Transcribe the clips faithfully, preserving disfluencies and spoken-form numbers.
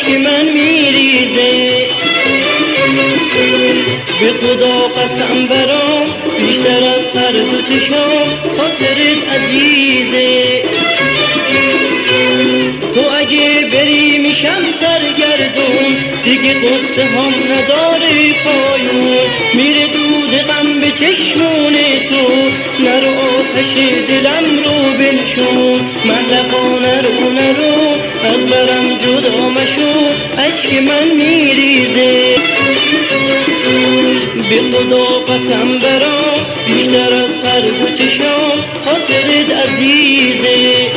اشک من میریزه. به خدا قسم برام بیشتر از هر دو چشام خاطرت عزیزه. تو اگه بری میشم سرگردون، دیگه قصه هم نداره پایون. میره دود غم به چشمون تو، نرو آتش دلم رو بنشون. مهلقا نرو نرو از برم جدا مشو، اشک من میریزه. به خدا قسم برام بیشتر از هر دو چشام خاطرت عزیزه.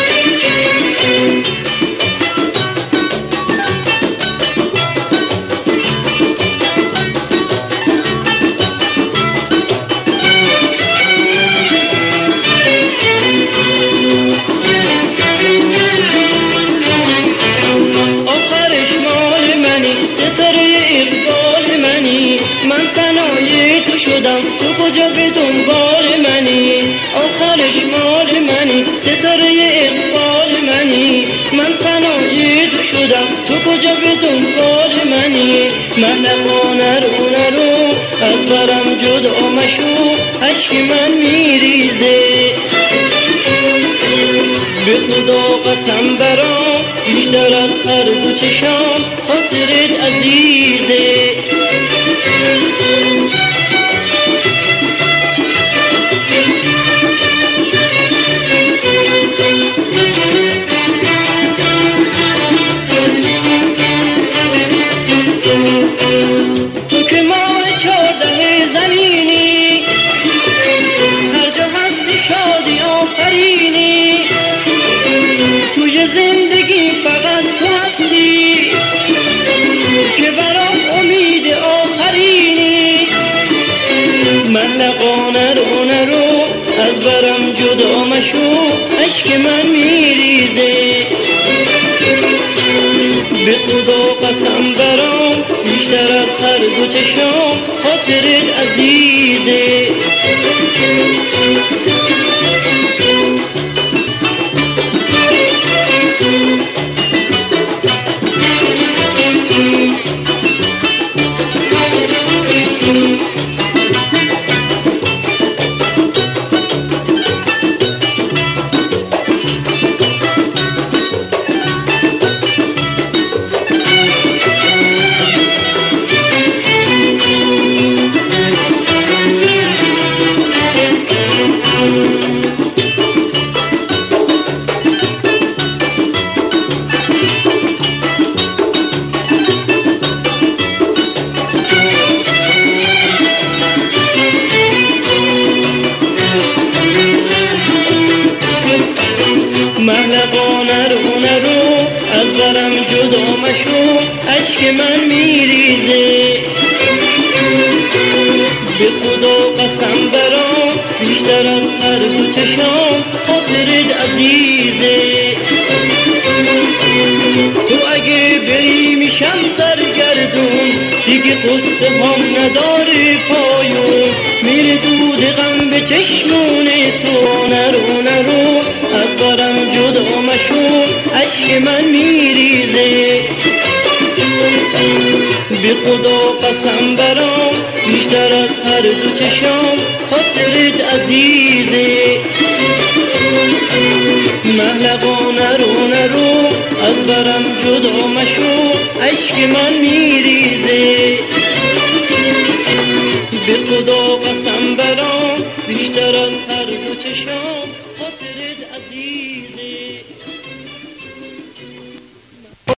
آخرش مال منی، ستاره اقبال منی. من تنهای تو شدم، تو کجا به دنبال منی. آخرش مال منی، ستاره اقبال منی. من تنهای تو شدم، تو کجا به دنبال منی. مهلقا نرو نرو از برم جدا مشو، اشک من میریزه. به خدا قسم برام بیشتر از هر دو چشام خاطرت عزیزه. تو که ماه چارده زمینی، هر جا هستی شادی آفرینی. توی زندگی فقط تو هستی که برام امید آخرینی. مهلقا نرو نرو از برم جدا مشو، اشک من میریزه. به خدا قسم برام بیشتر از هر دو چشام خاطرت عزیزه. مهلقا نرو نرو از برم جدا مشو، اشک من میریزه. به خدا قسم برام بیشتر از هر دو چشام خاطرت عزیزه. تو اگه بری میشم سرگردون، دیگه قصه هم نداره پایون. میره دود غم به چشمون تو، نرو نرو از برم جدا مشو، اشک من میریزه. به خدا قسم برام بیشتر از هر دو چشام خاطرت عزیزه. مهلقا نرو نرو از برم جدا مشو، اشک من میریزه. به خدا قسم برام بیشتر از هر دو چشام خاطرت عزیزه.